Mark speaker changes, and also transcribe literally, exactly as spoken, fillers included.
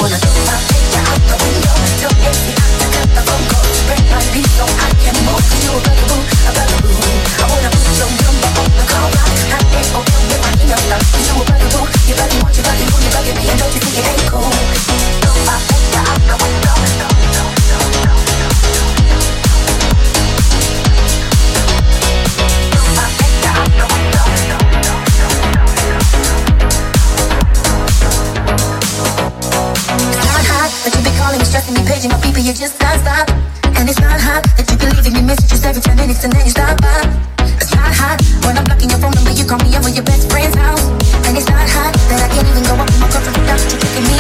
Speaker 1: wanna throw my picture out the window. Tell A C I to cut the phone call. Break my beat so I can move. You a bugaboo, a bugaboo. I wanna put your number on the call line. I ain't okay with my email stuff. You a bugaboo, you bugging, want you bugging, who you bugging me, and don't you think it ain't cool? Throw my picture out the window. Stressing me, paging my people, you just can't stop. And it's not hot that you be leaving me messages every ten minutes and then you stop by. It's not hot when I'm blocking your phone number, you call me over your best friend's house. And it's not hot that I can't even go up with my girlfriend without you kicking me